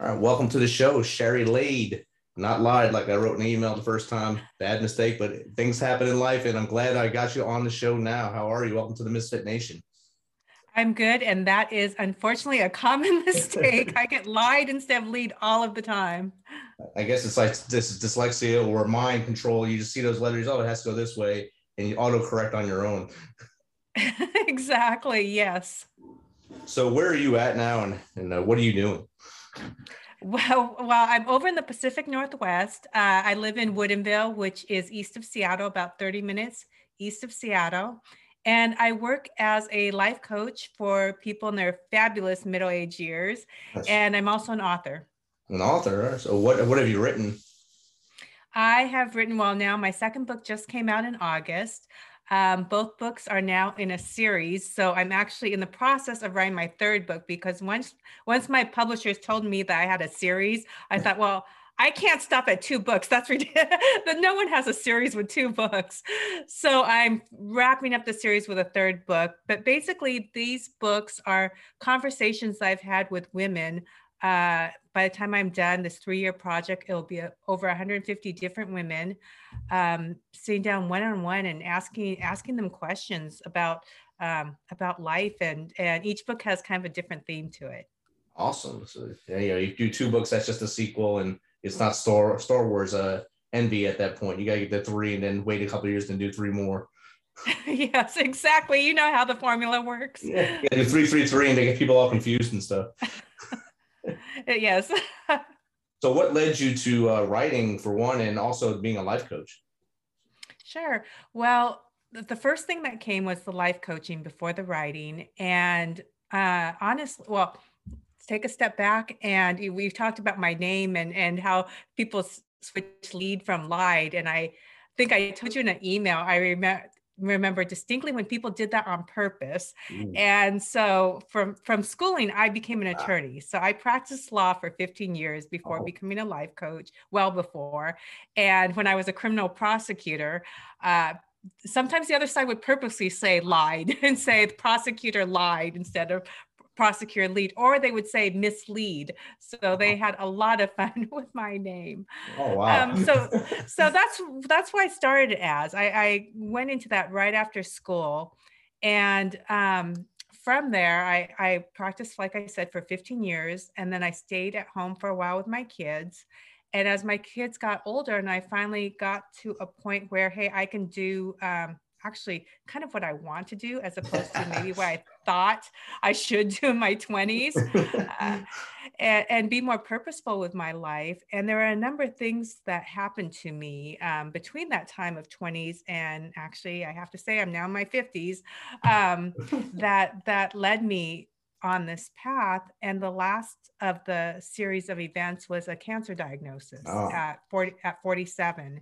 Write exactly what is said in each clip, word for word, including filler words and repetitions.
All right, welcome to the show, Sherry Lade. Not lied like I wrote an email the first time. Bad mistake, but things happen in life, and I'm glad I got you on the show now. How are you? Welcome to the Misfit Nation. I'm good, and that is unfortunately a common mistake. I get lied instead of lead all of the time. I guess it's like this dyslexia or mind control. You just see those letters, oh, it has to go this way, and you autocorrect on your own. Exactly, yes. So where are you at now, and, and uh, what are you doing? Well, well, I'm over in the Pacific Northwest. Uh, I live in Woodinville, which is east of Seattle, about thirty minutes east of Seattle. And I work as a life coach for people in their fabulous middle-age years. That's And I'm also an author. an author. So what what have you written? I have written, well, now my second book just came out in August. Um, both books are now in a series. So I'm actually in the process of writing my third book because once once my publishers told me that I had a series, I thought, well, I can't stop at two books. That's ridiculous. That no one has a series with two books. So I'm wrapping up the series with a third book. But basically, these books are conversations I've had with women. Uh, by the time I'm done, this three-year project, it'll be a, over one hundred fifty different women um, sitting down one-on-one and asking asking them questions about um, about life, and and each book has kind of a different theme to it. Awesome. So yeah, you know, you do two books, that's just a sequel, and it's not Star Star Wars uh envy at that point. You gotta get the three and then wait a couple years and do three more. Yes, exactly. You know how the formula works. Yeah, yeah, do three, three, three, and they get people all confused and stuff. Yes. So, what led you to uh, writing for one, and also being a life coach? Sure. Well, the first thing that came was the life coaching before the writing. And uh, honestly, well, let's take a step back. And we've talked about my name and, and how people switch lead from lied. And I think I told you in an email, I remember remember distinctly when people did that on purpose. Ooh. And so from from schooling, I became an Wow. attorney. So I practiced law for fifteen years before Oh. becoming a life coach, well before. And when I was a criminal prosecutor, uh, sometimes the other side would purposely say lied and say the prosecutor lied instead of prosecutor lead, or they would say mislead. So they had a lot of fun with my name. Oh wow. Um, so so that's that's why I started as. I, I went into that right after school. And um, from there, I, I practiced, like I said, for fifteen years. And then I stayed at home for a while with my kids. And as my kids got older and I finally got to a point where, hey, I can do um, actually kind of what I want to do as opposed to maybe what I thought I should do in my twenties. Uh, and, and be more purposeful with my life. And there are a number of things that happened to me um, between that time of twenties and actually, I have to say, I'm now in my fifties, um, that that led me on this path. And the last of the series of events was a cancer diagnosis Oh, at forty at forty-seven.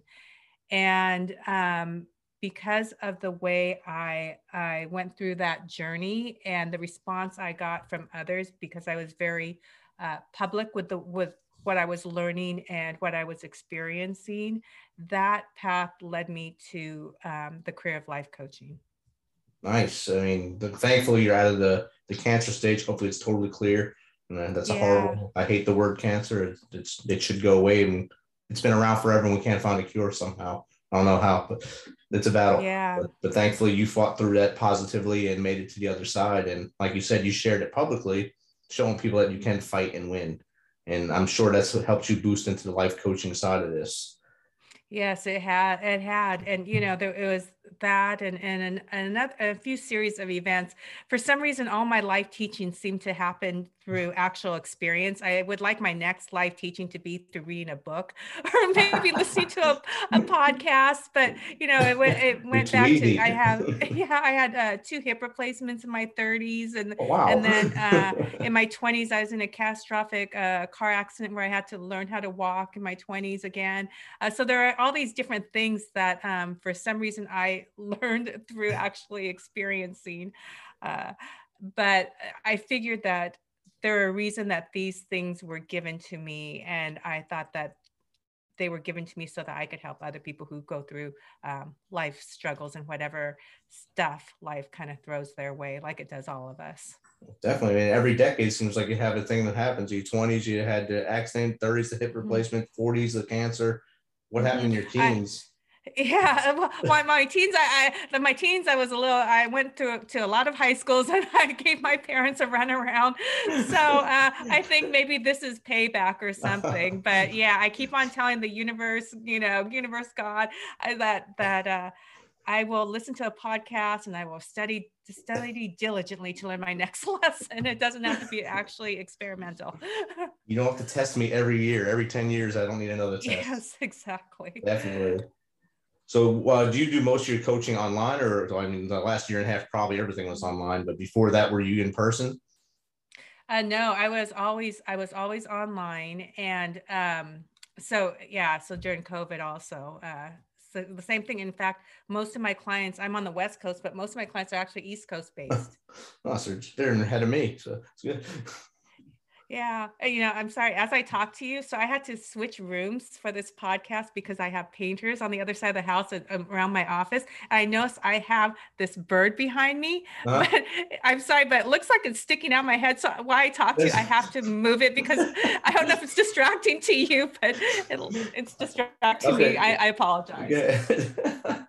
And um, because of the way I I went through that journey and the response I got from others, because I was very uh, public with the with what I was learning and what I was experiencing, that path led me to um, the career of life coaching. nice. I mean, the, thankfully you're out of the the cancer stage. Hopefully, it's totally clear. And uh, that's a Yeah, horrible. I hate the word cancer. It's, it's it should go away, and it's been around forever, and we can't find a cure somehow. I don't know how, but it's a battle. yeah. But, but thankfully, you fought through that positively and made it to the other side. And like you said, you shared it publicly, showing people that you can fight and win. And I'm sure that's what helped you boost into the life coaching side of this. Yes, it had. It had, and you know, there it was that, and and an, another a few series of events. For some reason, all my life teaching seemed to happen through actual experience. I would like my next life teaching to be through reading a book or maybe listening to a, a podcast. But you know, it went it You're went too back to I easy. have yeah I had uh, two hip replacements in my thirties, and Oh, wow. and then uh, in my twenties I was in a catastrophic uh, car accident where I had to learn how to walk in my twenties again. Uh, so there are all these different things that um, for some reason I learned through actually experiencing. Uh, but I figured that there are a reason that these things were given to me. And I thought that they were given to me so that I could help other people who go through um, life struggles and whatever stuff life kind of throws their way, like it does all of us. Definitely. I mean, every decade seems like you have a thing that happens. Your twenties, you had the accident, thirties, the hip replacement, forties, the cancer. What happened in Mm-hmm. your teens? Yeah, well, my, my teens, I, I, my teens, I was a little, I went to, to a lot of high schools and I gave my parents a run around. So uh, I think maybe this is payback or something, but yeah, I keep on telling the universe, you know, universe, God, I, that, that uh, I will listen to a podcast and I will study to study diligently to learn my next lesson. It doesn't have to be actually experimental. You don't have to test me every year. Every ten years, I don't need another test. Yes, exactly. Definitely. So, uh, do you do most of your coaching online, or I mean, the last year and a half, probably everything was online, but before that, were you in person? Uh, no, I was always I was always online, and um, so yeah, so during COVID also, uh, so the same thing. In fact, most of my clients, I'm on the West Coast, but most of my clients are actually East Coast based. Oh, so they're ahead of me, so it's good. Yeah, uh, you know, I'm sorry. As I talk to you, so I had to switch rooms for this podcast because I have painters on the other side of the house and, um, around my office. I notice I have this bird behind me, Uh, but I'm sorry, but it looks like it's sticking out my head. So while I talk to you, I have to move it because I don't know if it's distracting to you, but it'll, it's distracting me. okay. I, I apologize. Yeah.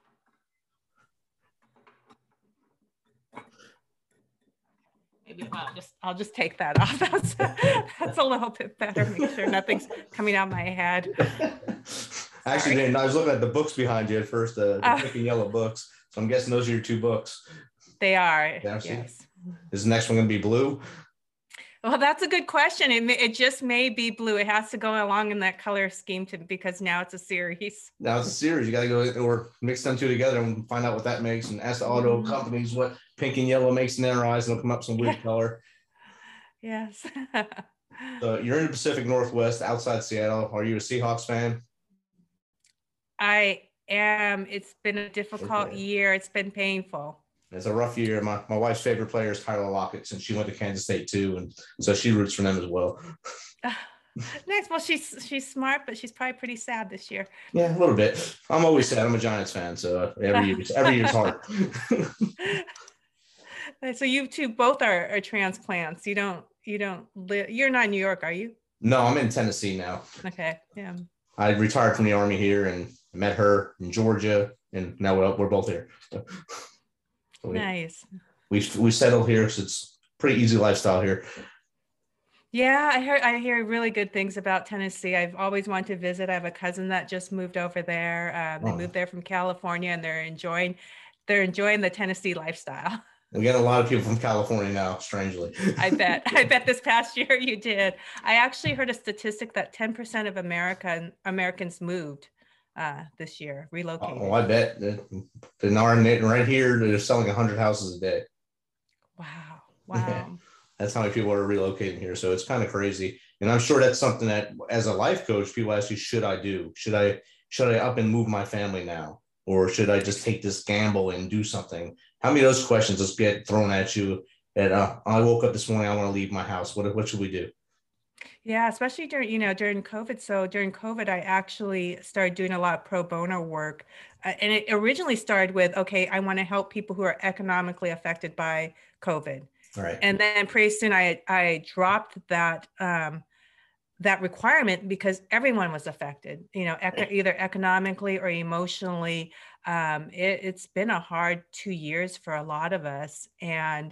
Maybe I'll just I'll just take that off. That's that's a little bit better. Make sure nothing's coming out my head. Actually, Dan, I was looking at the books behind you at first, uh, the Uh, pink and yellow books. So I'm guessing those are your two books. They are, Yeah, see? yes. Is the next one going to be blue? Well, that's a good question. It, may, it just may be blue. It has to go along in that color scheme to because now it's a series. Now it's a series. You got to go or mix them two together and find out what that makes, and ask the auto Mhm. companies what pink and yellow makes in their eyes, and they'll come up with some weird Yeah. color. Yes. So you're in the Pacific Northwest, outside Seattle. Are you a Seahawks fan? I am. It's been a difficult Okay. year. It's been painful. It's a rough year. My, my wife's favorite player is Tyler Lockett, since she went to Kansas State too, and so she roots for them as well. Nice. Well, she's she's smart, but she's probably pretty sad this year. Yeah, a little bit. I'm always sad. I'm a Giants fan, so every year, every year's hard. So you two both are, are transplants. You don't you don't live. You're not in New York, are you? No, I'm in Tennessee now. Okay. Yeah. I retired from the Army here and met her in Georgia, and now we're, we're both here. So we, Nice. We we settled here, so it's pretty easy lifestyle here. Yeah, I heard I hear really good things about Tennessee. I've always wanted to visit. I have a cousin that just moved over there. Um, they Oh. moved there from California, and they're enjoying they're enjoying the Tennessee lifestyle. We get a lot of people from California now, strangely. I bet. I bet this past year you did. I actually heard a statistic that ten percent of American Americans moved uh, this year, relocated. Oh, I bet. In our right here, they're selling one hundred houses a day. Wow. Wow. That's how many people are relocating here. So it's kind of crazy. And I'm sure that's something that, as a life coach, people ask you, should I do? Should I should I up and move my family now? Or should I just take this gamble and do something? How many of those questions just get thrown at you? And uh, I woke up this morning, I want to leave my house. What, what should we do? Yeah, especially during, you know, during COVID. So during COVID, I actually started doing a lot of pro bono work. Uh, and it originally started with, okay, I want to help people who are economically affected by COVID. All right. And then pretty soon I, I dropped that, um, that requirement because everyone was affected, you know, ec- either economically or emotionally. Um, it, it's been a hard two years for a lot of us. And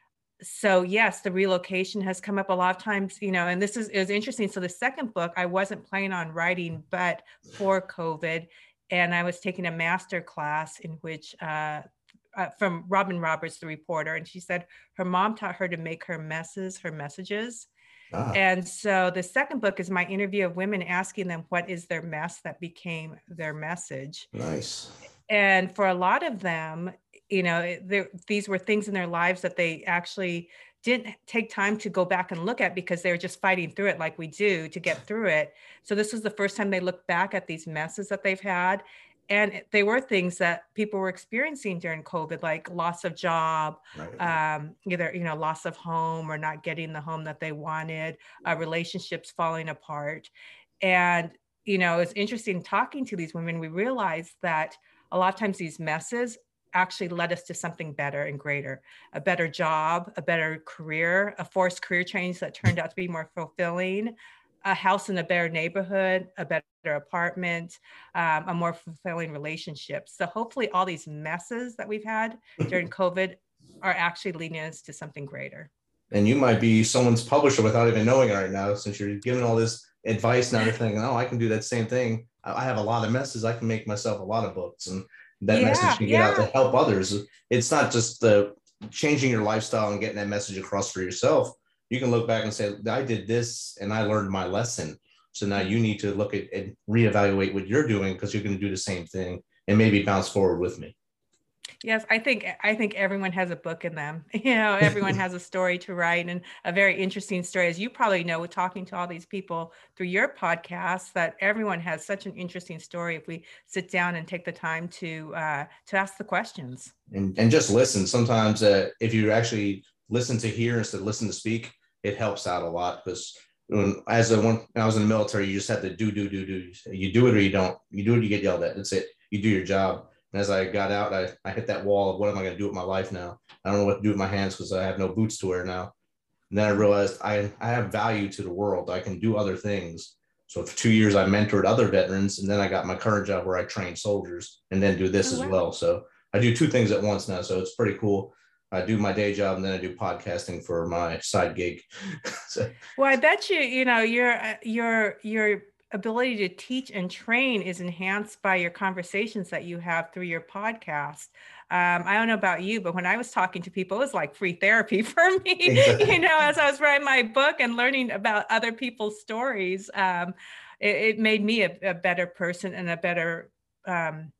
so yes, the relocation has come up a lot of times, you know, and this is, it was interesting. So the second book, I wasn't planning on writing, but for COVID, and I was taking a master class in which, uh, uh, from Robin Roberts, the reporter, and she said her mom taught her to make her messes, her messages. Ah. And so the second book is my interview of women asking them what is their mess that became their message. Nice. And for a lot of them, you know, there, these were things in their lives that they actually didn't take time to go back and look at because they were just fighting through it like we do to get through it. So this was the first time they looked back at these messes that they've had. And they were things that people were experiencing during COVID, like loss of job, Right. um, either, you know, loss of home or not getting the home that they wanted, uh, relationships falling apart. And, you know, it's interesting talking to these women, we realized that a lot of times these messes actually led us to something better and greater, a better job, a better career, a forced career change that turned out to be more fulfilling, a house in a better neighborhood, a better apartment, um, a more fulfilling relationship. So hopefully all these messes that we've had during COVID are actually leading us to something greater. And you might be someone's publisher without even knowing it right now, since you're giving all this advice. Now they're thinking, oh, I can do that same thing. I have a lot of messes. I can make myself a lot of books, and that Yeah, message can get yeah. out to help others. It's not just the changing your lifestyle and getting that message across for yourself. You can look back and say, I did this and I learned my lesson. So now you need to look at and reevaluate what you're doing, because you're going to do the same thing and maybe bounce forward with me. Yes, I think I think everyone has a book in them. You know, everyone has a story to write, and a very interesting story, as you probably know, with talking to all these people through your podcast, that everyone has such an interesting story if we sit down and take the time to uh, to ask the questions. And, and just listen. Sometimes uh, if you actually listen to hear instead of listen to speak, it helps out a lot, because when, as a, when I was in the military, you just have to do, do, do, do. You do it or you don't. You do it, you get yelled at. That's it. You do your job. And as I got out, I, I hit that wall of what am I going to do with my life now? I don't know what to do with my hands because I have no boots to wear now. And then I realized I, I have value to the world. I can do other things. So for two years, I mentored other veterans. And then I got my current job where I train soldiers and then do this Oh, as wow. well. So I do two things at once now. So it's pretty cool. I do my day job and then I do podcasting for my side gig. So. Well, I bet you, you know, your, your, your, ability to teach and train is enhanced by your conversations that you have through your podcast. Um, I don't know about you, but when I was talking to people, it was like free therapy for me, exactly. You know, as I was writing my book and learning about other people's stories, um, it, it made me a, a better person and a better, um,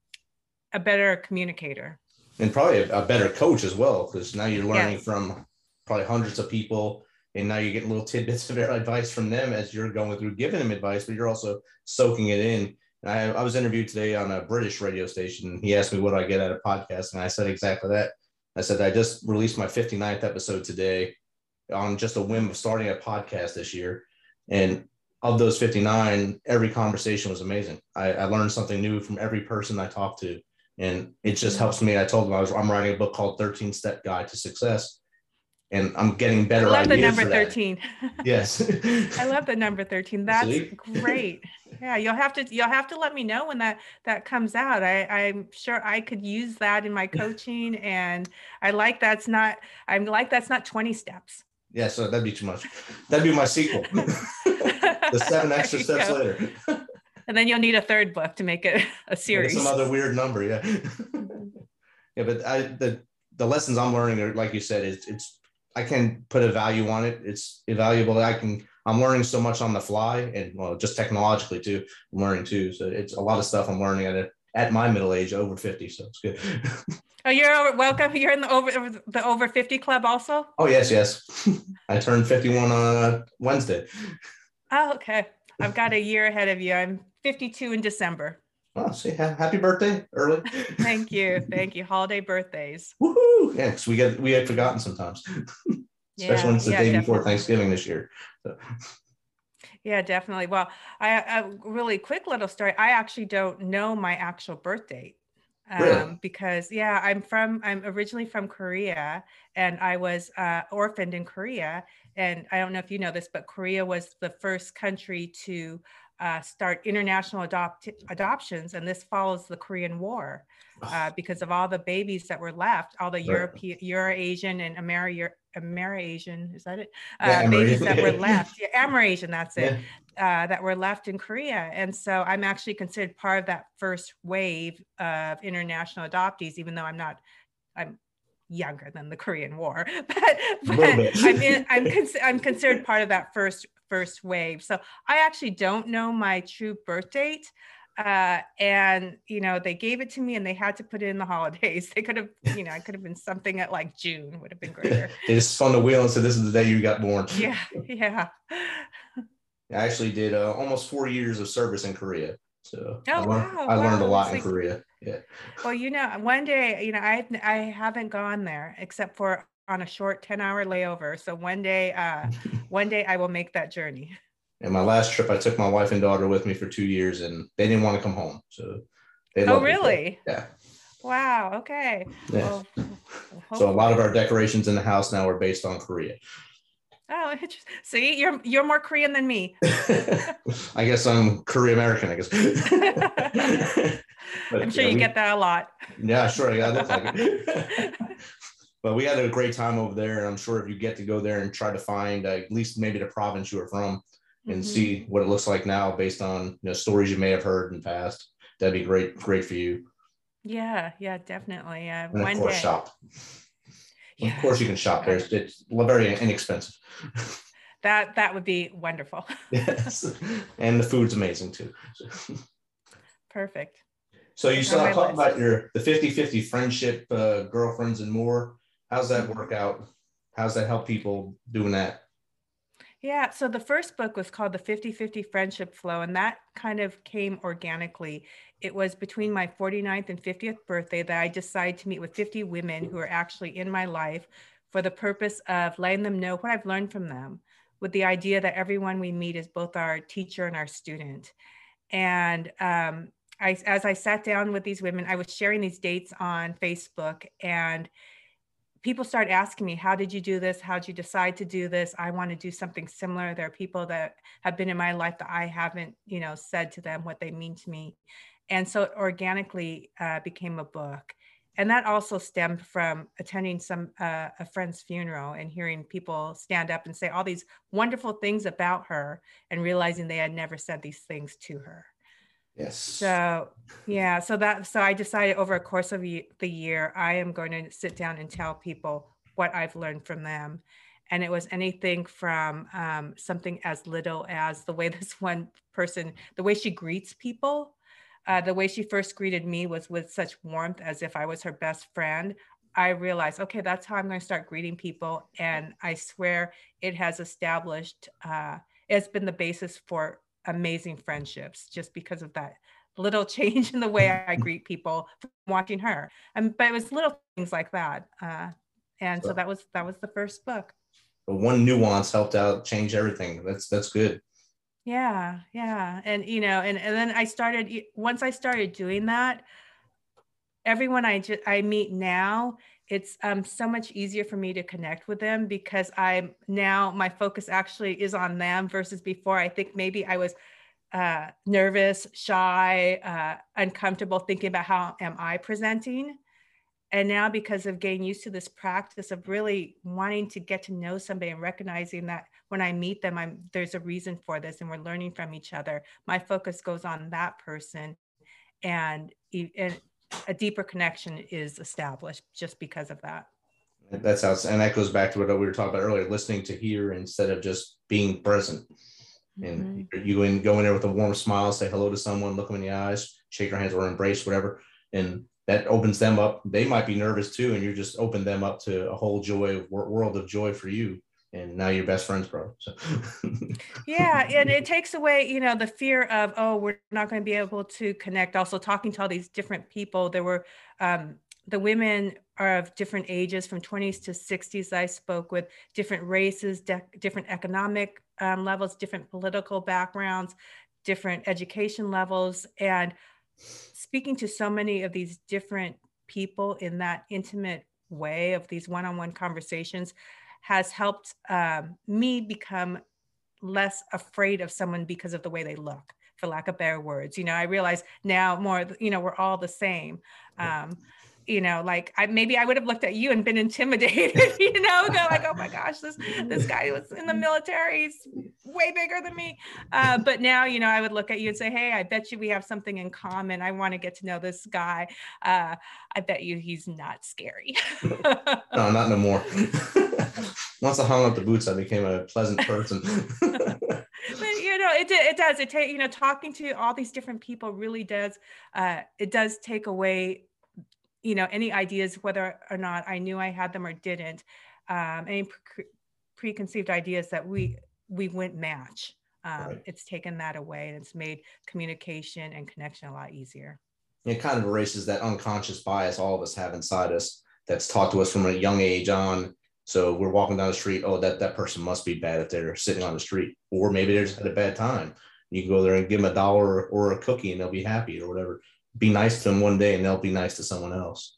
a better communicator. And probably a, a better coach as well, because now you're learning Yes. from probably hundreds of people. And now you're getting little tidbits of advice from them as you're going through giving them advice, but you're also soaking it in. And I, I was interviewed today on a British radio station. He asked me, what do I get out of podcast? And I said exactly that. I said, I just released my fifty-ninth episode today on just a whim of starting a podcast this year. And of those fifty-nine, every conversation was amazing. I, I learned something new from every person I talked to. And it just helps me. I told them I was, I'm writing a book called thirteen step Guide to Success. And I'm getting better ideas. I love the number for thirteen. Yes. I love the number thirteen. That's See? Great. Yeah, you'll have to you'll have to let me know when that that comes out. I, I'm sure I could use that in my coaching, and I like that's not I'm like that's not twenty steps. Yeah, so that'd be too much. That'd be my sequel. The seven extra steps go. Later. And then you'll need a third book to make it a series. Some other weird number, yeah. Yeah, but I the the lessons I'm learning are, like you said, it's it's I can put a value on it. It's valuable. I can, I'm learning so much on the fly, and well, just technologically too, I'm learning too. So it's a lot of stuff I'm learning at it at my middle age, over fifty. So it's good. Oh, you're over, welcome. You're in the over the over fifty club also? Oh, yes, yes. I turned fifty-one on uh, Wednesday. Oh, okay. I've got a year ahead of you. I'm fifty-two in December. Oh, see, happy birthday early. Thank you. Thank you. Holiday birthdays. Woohoo! Yeah, because we get we had forgotten sometimes. Especially yeah, when it's the yeah, day definitely. before Thanksgiving this year. So. Yeah, definitely. Well, I a really quick little story. I actually don't know my actual birth date. Um, really? Because yeah, I'm from I'm originally from Korea, and I was uh, orphaned in Korea. And I don't know if you know this, but Korea was the first country to uh, start international adopt adoptions, and this follows the Korean War uh, because of all the babies that were left, all the right. European, Euro-Asian, and Ameri Ameri-Asian, is that it? Uh, yeah, babies that were left, yeah, Amerasian, that's it, yeah. uh, that were left in Korea. And so I'm actually considered part of that first wave of international adoptees, even though I'm not, I'm younger than the Korean War, but, but I'm, in, I'm, cons I'm considered part of that first first wave. So I actually don't know my true birth date. Uh, and, you know, they gave it to me and they had to put it in the holidays. They could have, you know, I could have been something at like June, would have been greater. They just spun the wheel and said, this is the day you got born. Yeah, yeah. I actually did uh, almost four years of service in Korea. So oh, I, learned, wow, I learned wow. a lot It's in like, Korea. Yeah. Well, you know, one day, you know, I, I haven't gone there except for on a short ten hour layover. So one day, uh, one day I will make that journey. And my last trip, I took my wife and daughter with me for two years, and they didn't want to come home. So they oh, really? Yeah. Wow. Okay. Yeah. Well, So a lot of hopefully. our decorations in the house now are based on Korea. Oh, interesting. See, you're you're more Korean than me. I guess I'm Korean American, I guess. I'm But sure yeah, you get we, that a lot. yeah, sure. Yeah, I look like it. But we had a great time over there. And I'm sure if you get to go there and try to find uh, at least maybe the province you were from and Mm-hmm. see what it looks like now based on, you know, stories you may have heard in the past, that'd be great, great for you. Yeah, yeah, definitely. Uh, And of one course, day. shop. Of Yeah, course, you can shop there. I, It's, it's very inexpensive. that that would be wonderful. Yes. And the food's amazing too. Perfect. So you It's on saw my talk list. about your the fifty fifty friendship, uh, girlfriends and more. How's that Mhm. work out? How's that help people doing that? Yeah, so the first book was called The fifty fifty Friendship Flow, and that kind of came organically. It was between my forty-ninth and fiftieth birthday that I decided to meet with fifty women who are actually in my life for the purpose of letting them know what I've learned from them, with the idea that everyone we meet is both our teacher and our student. And um, I, as I sat down with these women, I was sharing these dates on Facebook, and people start asking me, how did you do this? How did you decide to do this? I want to do something similar. There are people that have been in my life that I haven't, you know, said to them what they mean to me. And so it organically uh, became a book. And that also stemmed from attending some uh, a friend's funeral and hearing people stand up and say all these wonderful things about her and realizing they had never said these things to her. Yes. So yeah, so that so I decided over a course of the year, I am going to sit down and tell people what I've learned from them. And it was anything from um, something as little as the way this one person, the way she greets people, uh, the way she first greeted me was with such warmth as if I was her best friend. I realized, okay, that's how I'm going to start greeting people. And I swear it has established, uh, it's been the basis for amazing friendships just because of that little change in the way I greet people from watching her. And but it was little things like that. Uh, and so So, that was that was the first book. but one nuance helped out change everything. That's that's good. Yeah, yeah. And you know, and, and then I started once I started doing that, everyone I just I meet now, it's um so much easier for me to connect with them because I'm now my focus actually is on them versus before. I think maybe I was uh, nervous, shy, uh, uncomfortable thinking about how am I presenting. And now because of getting used to this practice of really wanting to get to know somebody and recognizing that when I meet them, I'm there's a reason for this and we're learning from each other. My focus goes on that person and, and a deeper connection is established just because of that. That's how, and that goes back to what we were talking about earlier, listening to hear instead of just being present. And Mm-hmm. you go in, go in there with a warm smile, say hello to someone, look them in the eyes, shake their hands or embrace, whatever. And that opens them up. They might be nervous too. And you just open them up to a whole joy, world of joy for you. And now you're best friends, bro. So. Yeah, and it takes away, you know, the fear of, oh, we're not going to be able to connect. Also, talking to all these different people, there were um, the women are of different ages, from twenties to sixties. I spoke with different races, de- different economic um, levels, different political backgrounds, different education levels, and speaking to so many of these different people in that intimate way of these one-on-one conversations has helped um, me become less afraid of someone because of the way they look, for lack of better words. You know, I realize now more, you know, we're all the same. Um, you know, like I maybe I would have looked at you and been intimidated, you know, go like, oh my gosh, this this guy was in the military, he's way bigger than me. Uh, but now, you know, I would look at you and say, hey, I bet you we have something in common. I want to get to know this guy. Uh, I bet you he's not scary. No, not no more. Once I hung up the boots, I became a pleasant person. But you know, it it does. It take you know, talking to all these different people really does. Uh, it does take away, you know, any ideas whether or not I knew I had them or didn't. Um, any pre- preconceived ideas that we we wouldn't match. Um, Right. it's taken that away and it's made communication and connection a lot easier. It kind of erases that unconscious bias all of us have inside us that's taught to us from a young age on. So we're walking down the street, oh, that, that person must be bad if they're sitting on the street, or maybe they're just had a bad time. You can go there and give them a dollar or a cookie and they'll be happy or whatever. be nice to them one day and they'll be nice to someone else.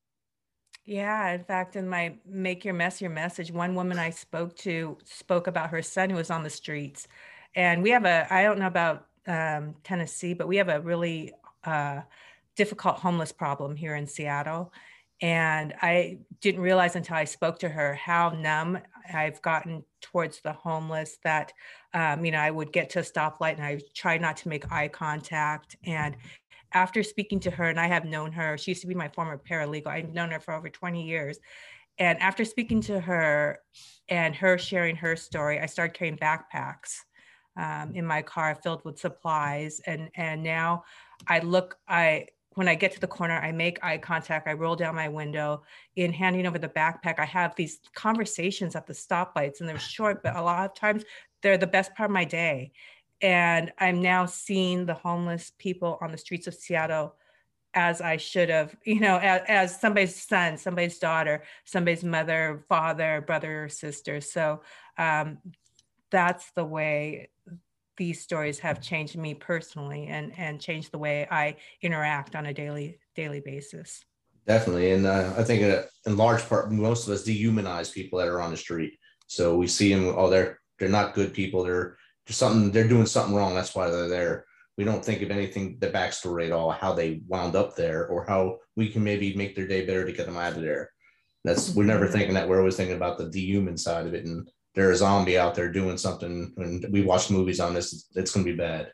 Yeah, in fact, in my Make Your Mess Your Message, one woman I spoke to spoke about her son who was on the streets. And we have a, I don't know about um, Tennessee, but we have a really uh, difficult homeless problem here in Seattle. And I didn't realize until I spoke to her how numb I've gotten towards the homeless that, um, you know, I would get to a stoplight and I try not to make eye contact. And after speaking to her, and I have known her, she used to be my former paralegal. I've known her for over twenty years. And after speaking to her and her sharing her story, I started carrying backpacks um, in my car filled with supplies. And, and now I look, I, when I get to the corner, I make eye contact, I roll down my window. In handing over the backpack, I have these conversations at the stoplights, and they're short, but a lot of times they're the best part of my day. And I'm now seeing the homeless people on the streets of Seattle as I should have, you know, as, as somebody's son, somebody's daughter, somebody's mother, father, brother, or sister. So um, that's the way these stories have changed me personally, and, and changed the way I interact on a daily, daily basis. Definitely. And uh, I think uh, in large part, most of us dehumanize people that are on the street. So we see them, oh, they're, they're not good people. They're just something, they're doing something wrong. That's why they're there. We don't think of anything, the backstory at all, how they wound up there, or how we can maybe make their day better to get them out of there. That's, we're never thinking that. We're always thinking about the dehuman side of it. And they're a zombie out there doing something. And we watch movies on this, it's going to be bad.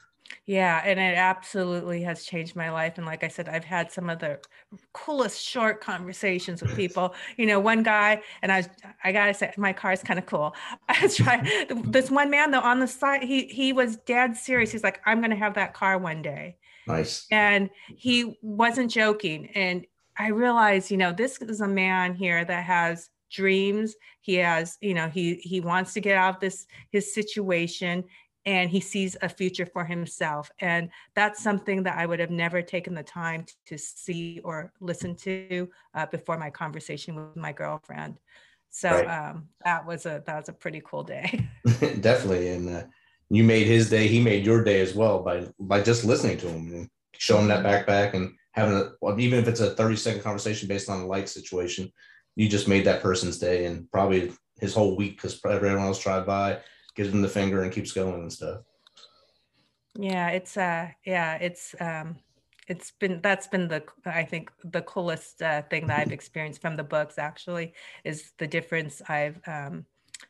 Yeah, and it absolutely has changed my life. And like I said, I've had some of the coolest short conversations with people. You know, one guy, and I was, I gotta say, my car is kind of cool. I was trying, this one man though on the side, he he was dead serious. He's like, I'm gonna have that car one day. Nice. And he wasn't joking. And I realized, you know, this is a man here that has dreams. He has, you know, he he wants to get out of this his situation, and he sees a future for himself. And that's something that I would have never taken the time to see or listen to uh, before my conversation with my girlfriend. So Right. um, that was a that was a pretty cool day. Definitely. And uh, you made his day, he made your day as well by by just listening to him and showing him that backpack and having a, well, even if it's a thirty second conversation based on a light situation, you just made that person's day and probably his whole week, because everyone else tried by, gives him the finger and keeps going and stuff. Yeah, it's uh yeah, it's um it's been that's been the I think the coolest uh, thing that I've experienced from the books actually is the difference I've um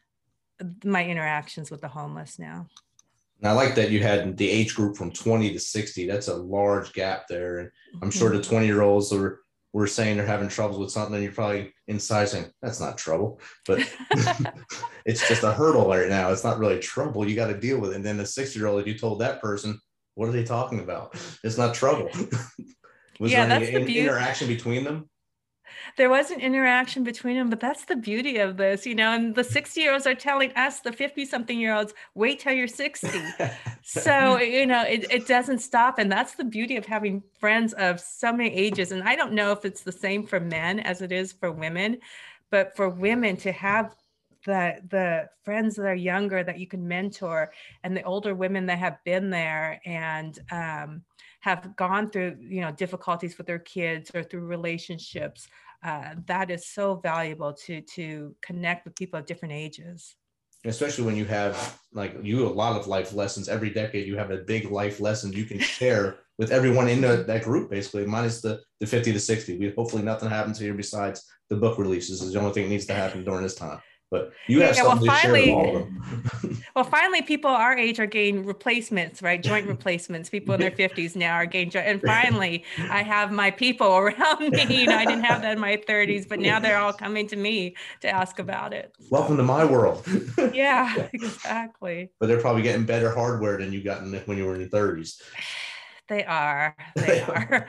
my interactions with the homeless now. And I like that you had the age group from twenty to sixty. That's a large gap there. And I'm sure the twenty year olds are were saying they're having troubles with something, and you're probably inside saying, that's not trouble, but it's just a hurdle right now. It's not really trouble. You got to deal with it. And then the sixty year old, if you told that person, what are they talking about? It's not trouble. Was Yeah, there that's any the beauty. interaction between them? There was an interaction between them, but that's the beauty of this, you know, and the sixty year olds are telling us, the fifty something year olds, wait till you're sixty. So, you know, it, it doesn't stop. And that's the beauty of having friends of so many ages. And I don't know if it's the same for men as it is for women, but for women to have the the friends that are younger that you can mentor, and the older women that have been there and um, have gone through, you know, difficulties with their kids or through relationships. Uh, that is so valuable to to connect with people of different ages. Especially when you have, like you, a lot of life lessons every decade. You have a big life lesson you can share with everyone in the, that group, basically, minus the, the fifty to sixty. We hopefully nothing happens here besides the book releases is the only thing that needs to happen during this time. But you have yeah, something well, to finally, share with all of them. Well, finally, people our age are getting replacements, right? Joint replacements. People in their fifties now are getting joint. And finally, I have my people around me. You know, I didn't have that in my thirties, but now they're all coming to me to ask about it. So. Welcome to my world. Yeah, exactly. But they're probably getting better hardware than you got in, when you were in your thirties. They are. They are.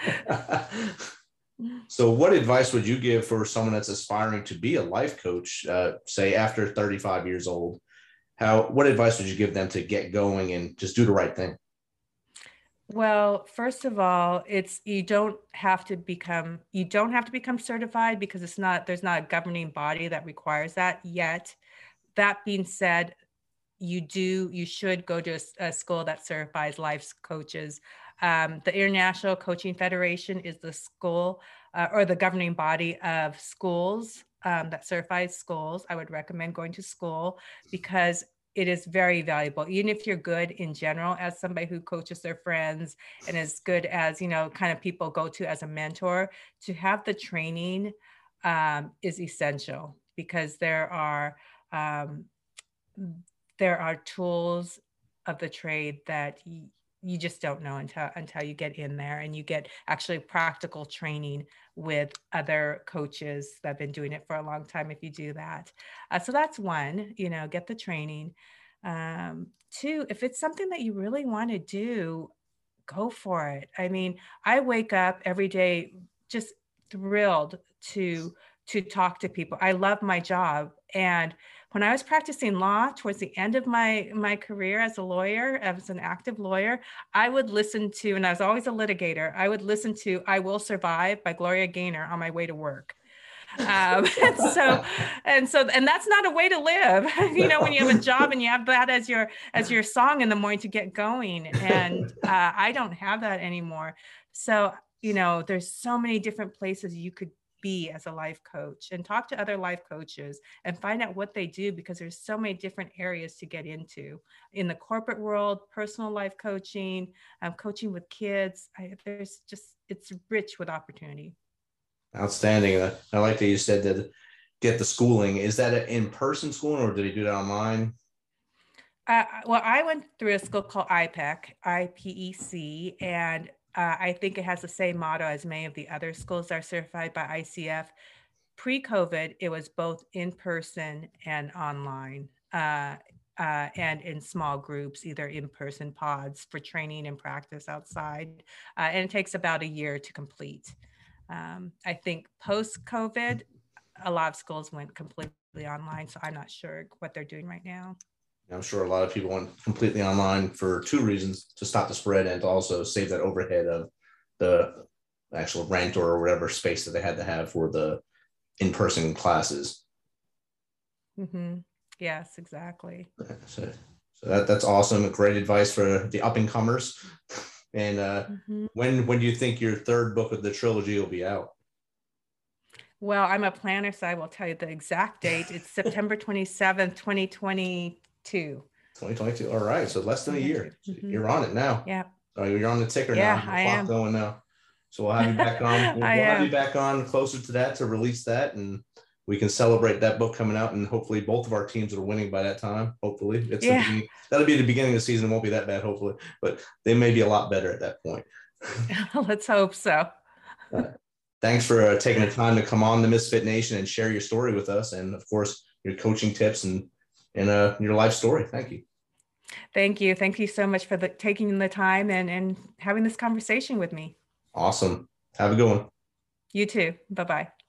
So what advice would you give for someone that's aspiring to be a life coach, uh, say after thirty-five years old? How, what advice would you give them to get going and just do the right thing? Well, first of all, it's, you don't have to become, you don't have to become certified, because it's not, there's not a governing body that requires that yet. That being said, you do, you should go to a, a school that certifies life coaches. Um, the International Coaching Federation is the school uh, or the governing body of schools um, that certifies schools. I would recommend going to school because it is very valuable, even if you're good in general as somebody who coaches their friends and as good as, you know, kind of people go to as a mentor. To have the training um, is essential because there are um, there are tools of the trade that y- you just don't know until until you get in there and you get actually practical training with other coaches that have been doing it for a long time if you do that. Uh, so that's one, you know, get the training. Um, two, if it's something that you really want to do, go for it. I mean, I wake up every day just thrilled to to talk to people. I love my job. And when I was practicing law towards the end of my my career as a lawyer, as an active lawyer, I would listen to, and I was always a litigator, I would listen to I Will Survive by Gloria Gaynor on my way to work. Um, and so, and so, and that's not a way to live, you know, when you have a job and you have that as your, as your song in the morning to get going. And uh, I don't have that anymore. So, you know, there's so many different places you could be as a life coach, and talk to other life coaches and find out what they do, because there's so many different areas to get into in the corporate world, personal life coaching, um, coaching with kids. I, there's just, it's rich with opportunity. Outstanding. Uh, I like that you said that get the schooling. Is that an in-person schooling or did he do that online? Uh, well, I went through a school called I PEC, I P E C, and uh, I think it has the same motto as many of the other schools that are certified by I C F. Pre-COVID, it was both in person and online, uh, uh, and in small groups, either in-person pods for training and practice outside. Uh, and it takes about a year to complete. Um, I think post-COVID, a lot of schools went completely online, so I'm not sure what they're doing right now. I'm sure a lot of people went completely online for two reasons: to stop the spread and to also save that overhead of the actual rent or whatever space that they had to have for the in-person classes. Mm-hmm. Yes, exactly. So, so that, that's awesome. Great advice for the up and comers. And uh, mm-hmm. when when do you think your third book of the trilogy will be out? Well, I'm a planner, so I will tell you the exact date. It's September twenty-seventh, twenty twenty-two. twenty twenty-two. All right. So less than a year. Mm-hmm. You're on it now. Yeah. So you're on the ticker yeah, now. The I clock am. going now. So we'll have you back on. We'll, I we'll am. have you back on closer to that to release that, and we can celebrate that book coming out. And hopefully, both of our teams are winning by that time. Hopefully, it's yeah. the that'll be the beginning of the season. It won't be that bad, hopefully, but they may be a lot better at that point. Let's hope so. uh, thanks for uh, taking the time to come on the Misfit Nation and share your story with us, and of course, your coaching tips and and uh, your life story. Thank you. Thank you. Thank you so much for the, taking the time and, and having this conversation with me. Awesome. Have a good one. You too. Bye-bye.